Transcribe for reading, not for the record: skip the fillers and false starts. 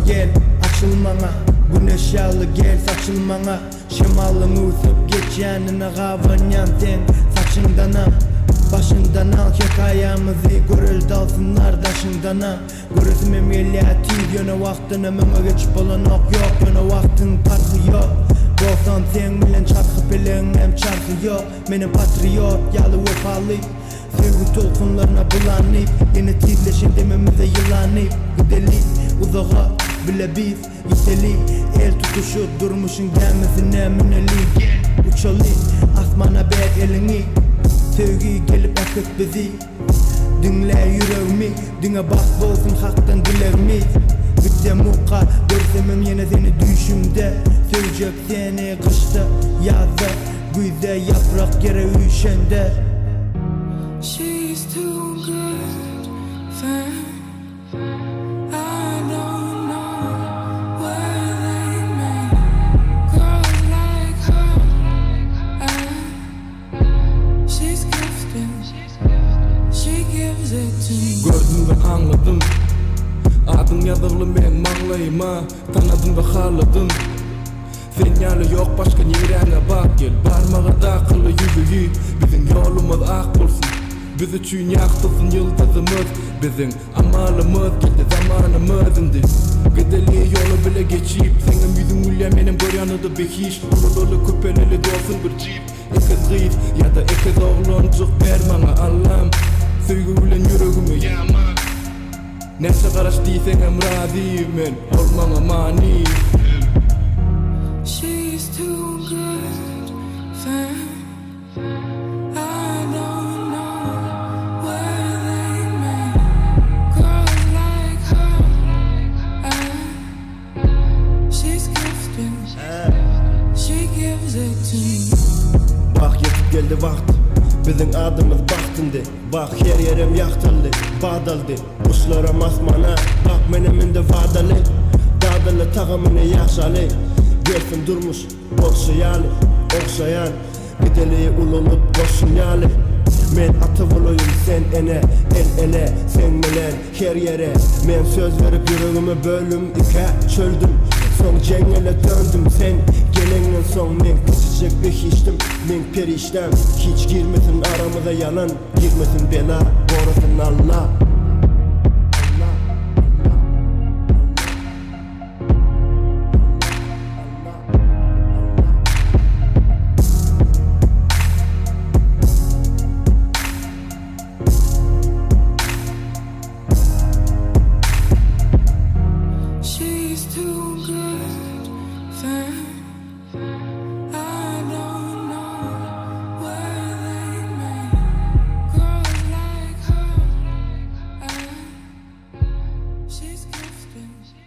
gel açılmana, güneş yağlı gel saçılmana. Şemalın usup geçenine gavanyan sen saçından al, başından al. Hikayamızı görül dalsınlar daşından al. Görüsüm emniyeti yöne vaktine meme geçip olan ok yok. Yöne vaktin farkı yok. Bolsan sen bilen çarkı peleğin hem çarkı yok. Benim patriot yalı vefalı, sevgi tolkunlarına bulanıp yine titleşin dememize yılanıp. Gidelim uzağa bile biz yükseli, el tutuşu durmuşun gelmesine müneli. Uçalı asmana ver elini, sevgi gelip akıt bizi. Dinle yüreğimi, dine bak bolsun haktan dilerimiz. Bitte muka görsemem yine seni düşümde. Sevecek seni kışta yazda, güzde yaprak yere üşende. She's too good for I don't know where they make girls like her. She's gifted, she gives it to me. Gördüm ve anladım, adın yazılı men mağlayıma. Tanıdım ve haladım, sinyali yok başka nirene bak gel. Barmağa da akıllı yüzüğü, bizim yolumuz ak bulsun. Biz üçün yaktılsın yıldızımız, bizim amalımız geldi zamanımızındı. Gıdeli yolu bile geçip, senin yüzün ülye benim göryanıdı bir hiç. Buludolu küpeleli dolsun bir cip, ikiz kız ya da ikiz oğluncuk ver bana Allah'ım. Sevgi bilen yüreğimi yama, nefse karaş değilsen hem razıyım ben, olmama mani. She's too good for I don't know where they make girls like her. She's gifted, she gives it to me. Bak yetip geldi vakt, bizim adımız baktındı. Bak her yerim yaktaldı, bağdaldı. Kuşlara masmana, bak meneminde vadalı. Dağdalı tağımını yaşalı. Gelsin durmuş, okşayalı, okşayan. Gideliği ululup boşunyalı. Men atı buluyum sen ene, el ele, sen melen her yere. Men söz verip yüreğimi bölüm ike çöldüm. Son cengele döndüm sen gelenden son men küçücek bir hiçtim. Men periştem, hiç girmesin aramıza yalan. Girmesin bela, korusun Allah. She's too good for I don't know where they make girls like her. She's gifted.